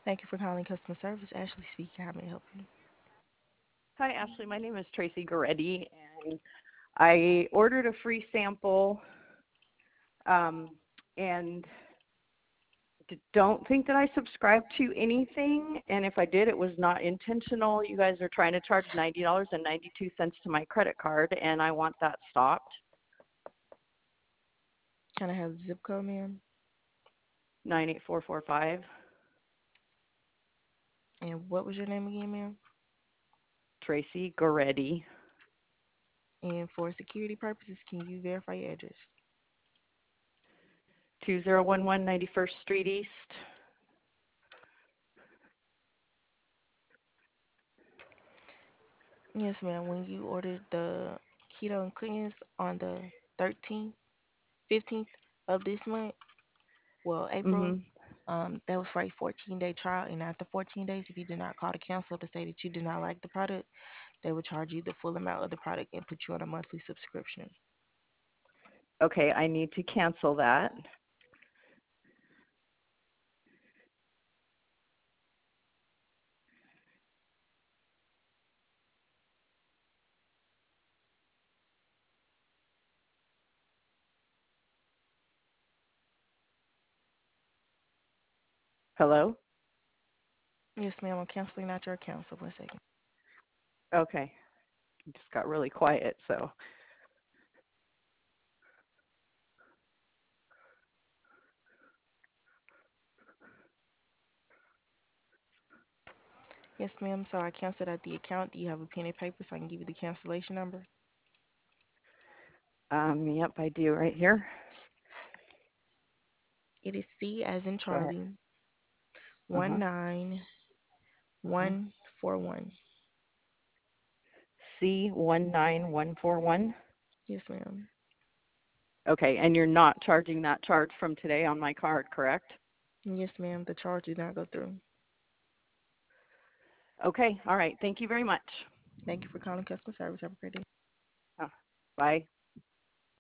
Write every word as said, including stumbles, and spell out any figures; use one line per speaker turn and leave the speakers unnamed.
Thank you for calling customer service. Ashley speaking. How may I help you?
Hi, Ashley. My name is Tracy Goretti, and I ordered a free sample um, and d- don't think that I subscribed to anything. And if I did, it was not intentional. You guys are trying to charge ninety dollars and ninety-two cents to my credit card, and I want that stopped.
Can I have the zip code, ma'am?
nine eight four four five.
And what was your name again, ma'am?
Tracy Goretti.
And for security purposes, can you verify your address?
two zero one one ninety-first Street East.
Yes, ma'am. When you ordered the keto and cleanse on the thirteenth, fifteenth of this month, well, April,
Mm-hmm.
um, that was for a fourteen day trial. And after fourteen days, if you did not call to cancel to say that you did not like the product, they would charge you the full amount of the product and put you on a monthly subscription.
Okay, I need to cancel that. Hello?
Yes, ma'am. I'm canceling out your account. So one second.
Okay. It just got really quiet, so.
Yes, ma'am. So I canceled out the account. Do you have a pen and paper so I can give you the cancellation number?
Um, yep, I do right here.
It is C as in
Go ahead.
Charlie,
Uh-huh.
one nine
Uh-huh.
one four one.
C one nine one four one.
Yes, ma'am.
Okay, and you're not charging that charge from today on my card, correct?
Yes, ma'am. The charge did not go through.
Okay, all right. Thank you very much.
Thank you for calling customer service. Have a great day.
Uh, bye.